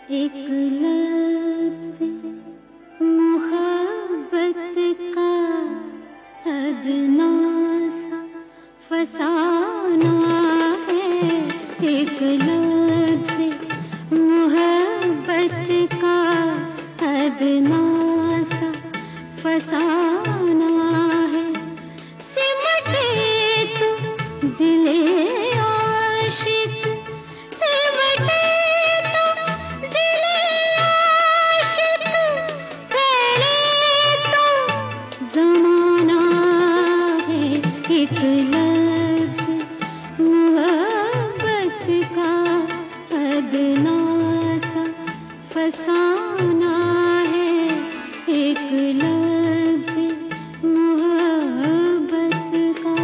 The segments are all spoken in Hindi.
एक लफ्ज़ मोहब्बत का अदना सा फसाना है। एक लफ्ज़ मोहब्बत का अदना सा फसाना है। सिमटे तो दिले आशिक, सिमटे तो दिले आशिक, पहले तो ज़माना है। एक लफ्ज़ मोहब्बत का अदना सा फसाना है। एक लफ्ज़ मोहब्बत का।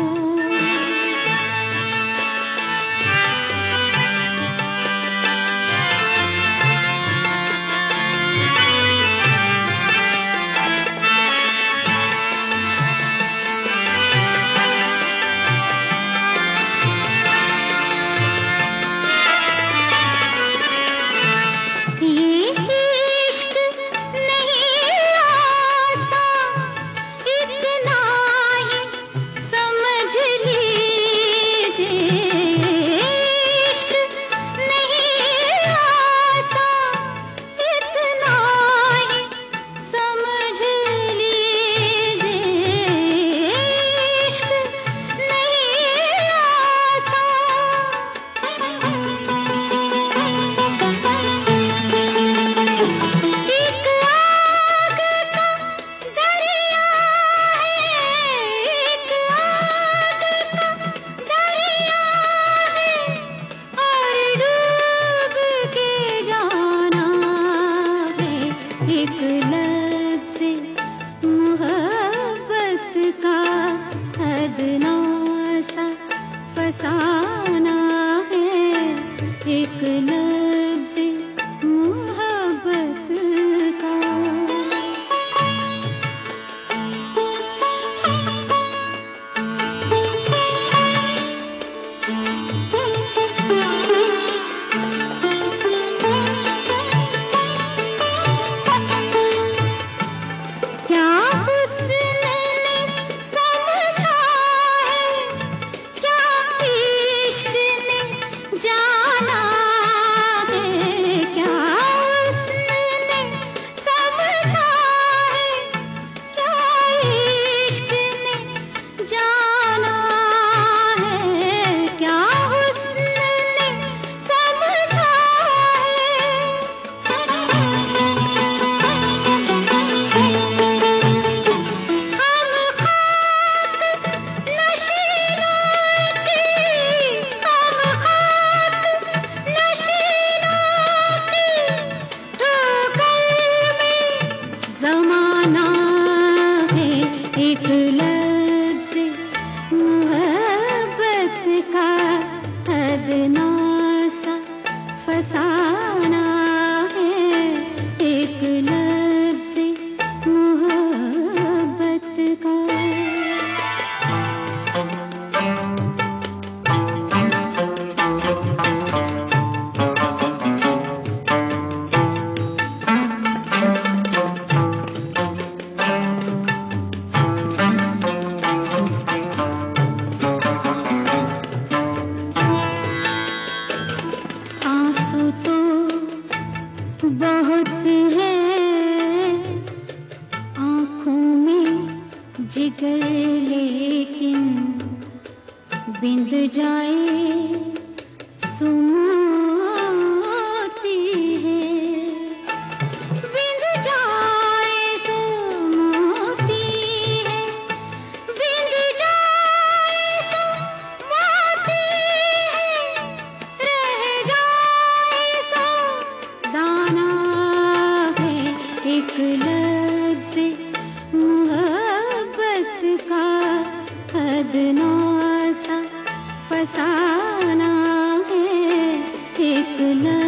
एक लफ्ज़ मोहब्बत का अदना सा फसाना है। एक लफ्ज़ मोहब्बत का। ज़माना है। एक लफ्ज़ मोहब्बत का अदना सा फसाना है। एक लफ्ज़ मोहब्बत का। बहुत है आँखों में जिगर, लेकिन बिंद जाए सुनाती है। बिंद जाए सुनाती है, बिंद जाए सुनाती है, रह जाए सो दाना है। एक लफ्ज़ मोहब्बत का अदना सा फसाना है। एक लफ्ज़